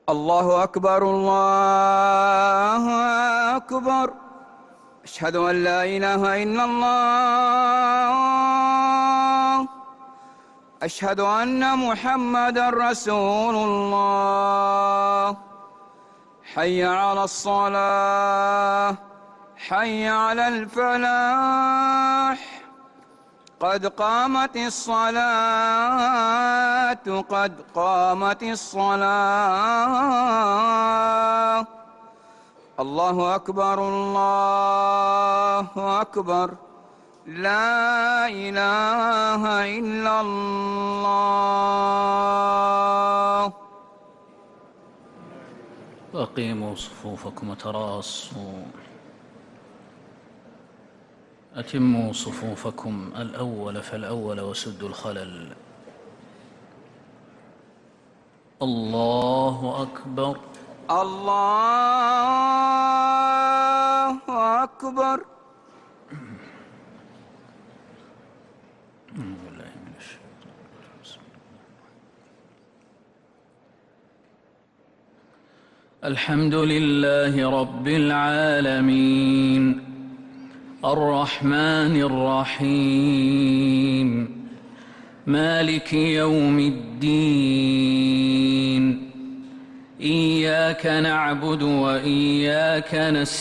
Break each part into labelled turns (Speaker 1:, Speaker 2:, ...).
Speaker 1: الله أكبر الله أكبر. أشهد أن لا إله إلا الله. أشهد أن محمدًا رسول الله. حي على الصلاة، حي على الفلاح. قد قامت الصلاة، قد قامت الصلاة. الله أكبر الله أكبر. لا إله إلا الله.
Speaker 2: أقيموا صفوفكم وتراصوا. أتموا صفوفكم الأول فالأول وسدوا الخلل. الله أكبر
Speaker 1: الله أكبر.
Speaker 2: الحمد لله رب العالمين الرحمن الرحيم مالك يوم الدين. إياك نعبد وإياك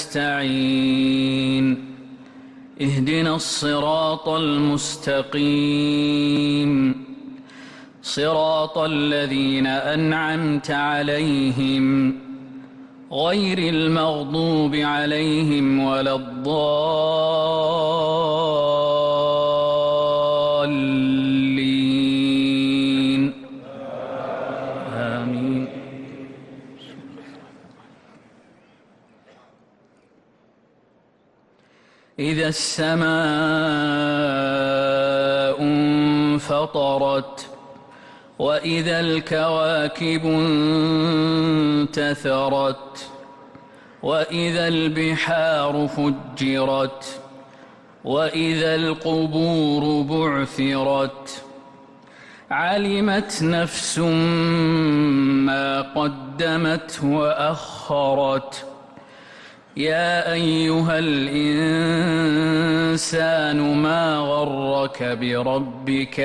Speaker 2: نستعين. اهدنا الصراط المستقيم صراط الذين أنعمت عليهم غير المغضوب عليهم ولا الضالين. آمين. إذا السماء انفطرت وإذا الكواكب انتثرت وإذا البحار فجرت وإذا القبور بعثرت. علمت نفس ما قدمت وأخرت. يا أيها الإنسان ما غرك بربك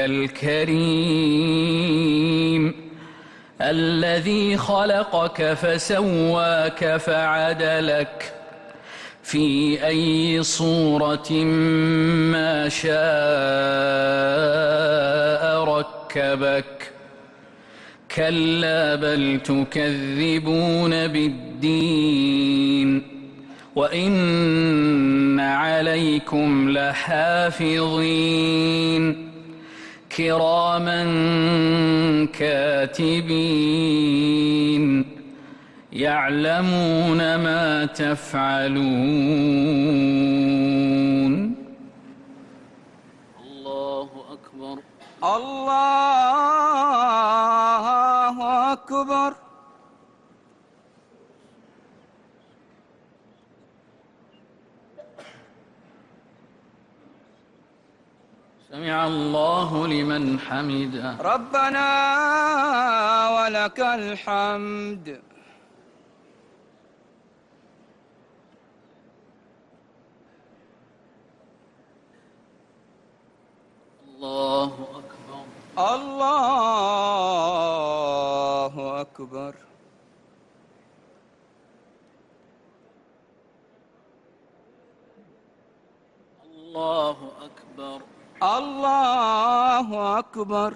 Speaker 2: الكريم الذي خلقك فسواك فعدلك في أي صورة ما شاء ركبك. كلا بل تكذبون بالدين وإن عليكم لحافظين كراما كاتبين يعلمون ما تفعلون. الله أكبر
Speaker 1: الله أكبر.
Speaker 2: سمع الله لمن حمده.
Speaker 1: ربنا ولك الحمد.
Speaker 2: الله أكبر
Speaker 1: الله أكبر.
Speaker 2: الله أكبر
Speaker 1: الله أكبر.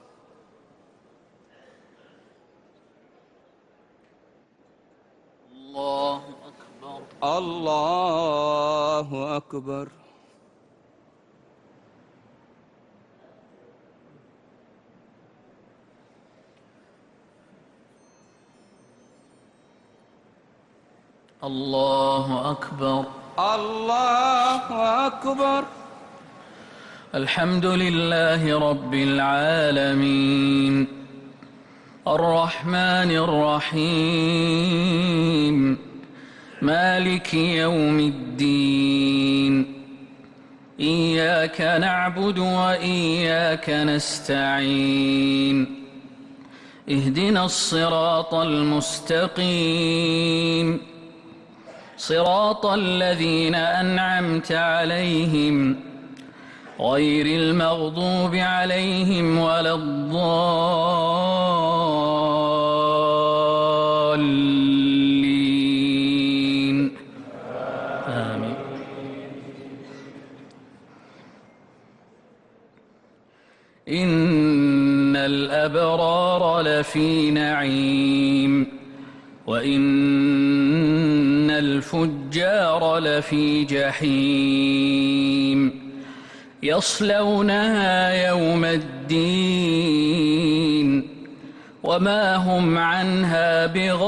Speaker 2: الله أكبر
Speaker 1: الله أكبر.
Speaker 2: الله أكبر
Speaker 1: الله أكبر.
Speaker 2: الحمد لله رب العالمين الرحمن الرحيم مالك يوم الدين. إياك نعبد وإياك نستعين. اهدنا الصراط المستقيم صراط الذين أنعمت عليهم غير المغضوب عليهم ولا الضالين آمين. إن الأبرار لفي نعيم وإن الفجار لفي جحيم يصلونها يوم الدين وما هم عنها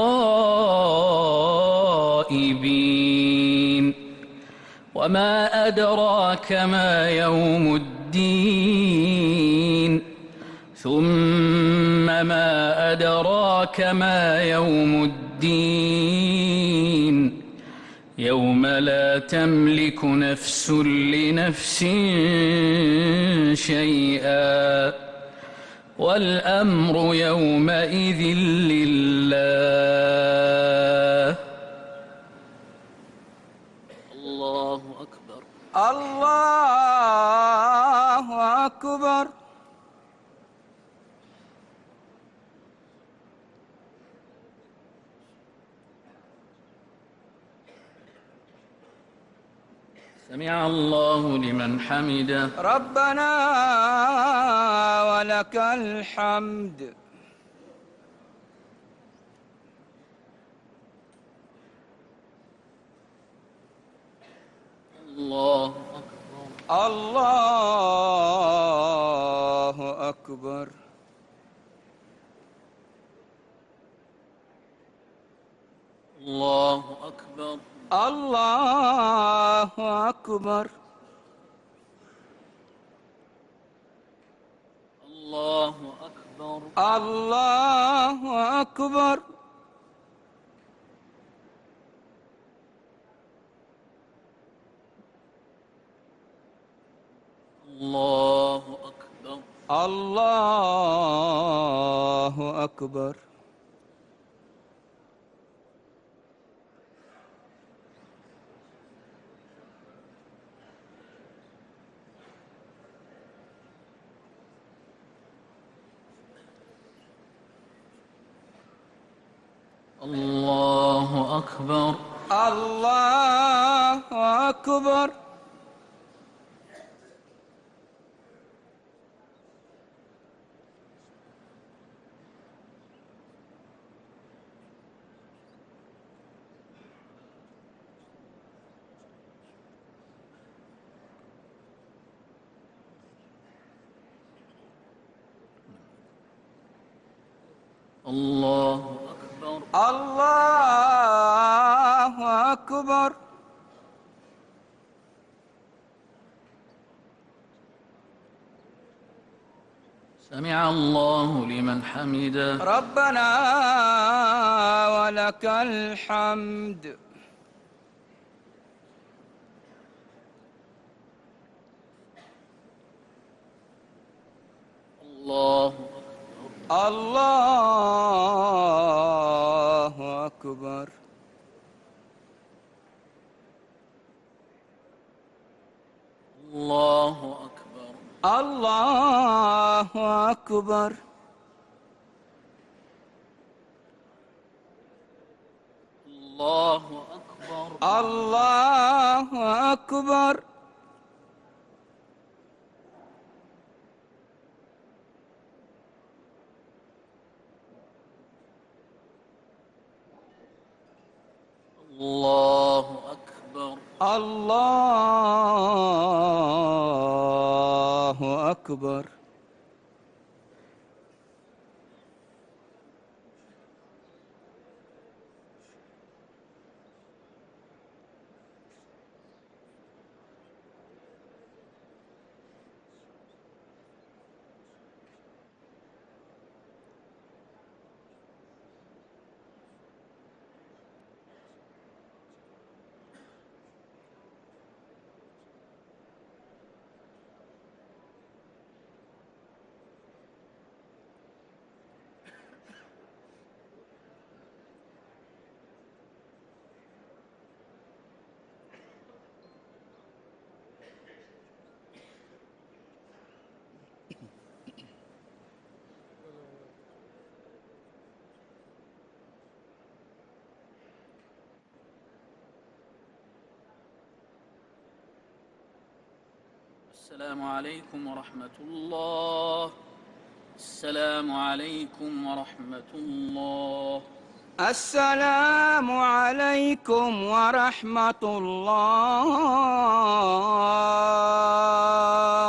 Speaker 2: بغائبين وما أدراك ما يوم الدين ثم ما أدراك ما يوم الدين يوم لا تملك نفس لنفس شيئا والأمر يومئذ لله. الله أكبر.
Speaker 1: الله أكبر.
Speaker 2: سمع الله لمن حمده.
Speaker 1: ربنا ولك الحمد.
Speaker 2: الله أكبر.
Speaker 1: الله أكبر.
Speaker 2: الله أكبر.
Speaker 1: الله أكبر.
Speaker 2: الله أكبر.
Speaker 1: الله أكبر.
Speaker 2: الله أكبر.
Speaker 1: الله أكبر.
Speaker 2: الله أكبر.
Speaker 1: الله أكبر.
Speaker 2: الله أكبر.
Speaker 1: الله أكبر.
Speaker 2: سمع الله لمن حمده.
Speaker 1: ربنا ولك الحمد.
Speaker 2: الله أكبر.
Speaker 1: الله أكبر.
Speaker 2: الله أكبر.
Speaker 1: الله أكبر.
Speaker 2: الله أكبر.
Speaker 1: الله أكبر.
Speaker 2: الله أكبر.
Speaker 1: الله أكبر.
Speaker 2: السلام عليكم ورحمة الله. السلام عليكم ورحمة الله.
Speaker 1: السلام عليكم ورحمة الله.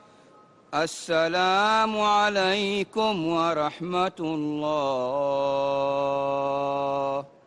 Speaker 1: السلام عليكم ورحمة الله.